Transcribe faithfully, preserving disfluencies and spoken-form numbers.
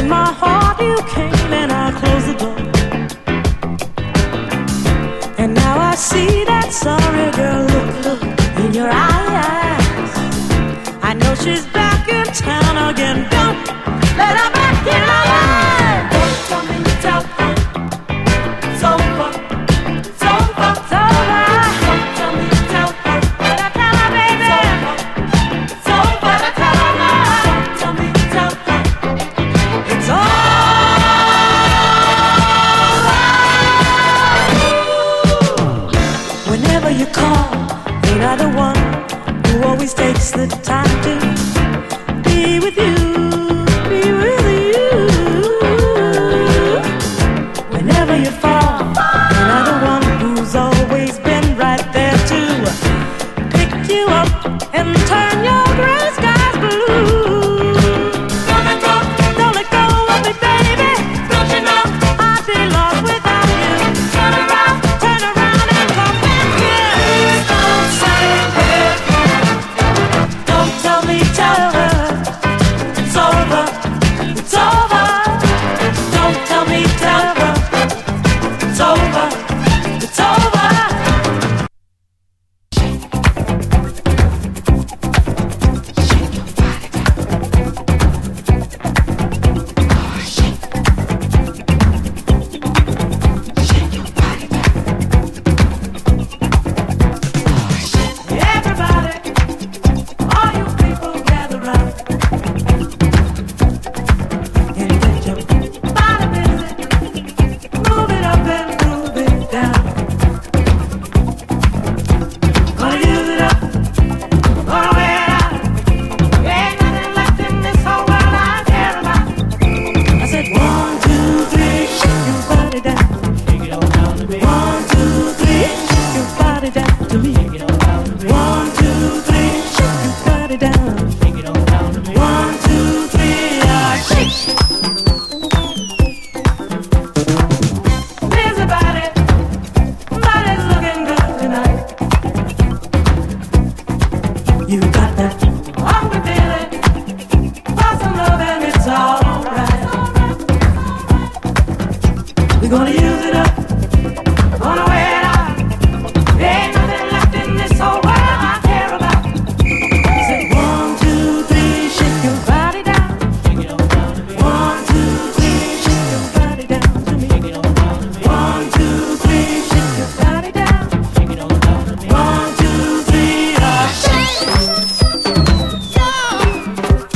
in my heart you came and I closed the door. And now I see that sorry girl look, look in your eyes. I know she's back in town again. Don't let her back in my life. Don't tell me, tell her it's over, it's over, it's over. Don't tell me, tell her, but I tell her, baby, it's over, it's over. But I tell her now. Don't tell me, tell her it's over. Whenever you call, ain't I the one who always takes the time to be with you, be with you. Whenever you fall, ain't I the one who's always been right there to pick you up and turn your gray skies blue. Don't let go, don't let go of me, baby. Don't you know I'd be lost without you. Turn around, turn around and come back here. Don't say it. Don't tell me, tell her it's over, it's over. Don't tell me, tell her it's over, it's over. Everybody, all you people gather round and get your body busy. Move it up and move it down. Gonna use it up, gonna wear it out. Ain't nothing left in this whole world I care about. I said one, two, three, shake your body down. Shake it all down to me. One, two, three, shake your body down to me. Shake it all down to me. One, two, three, shake your body down. Shake it all down to me. One, two, three, ah, shake. Busy body, body's looking good tonight. You got that hungry feeling for some love and it's alright. We're gonna use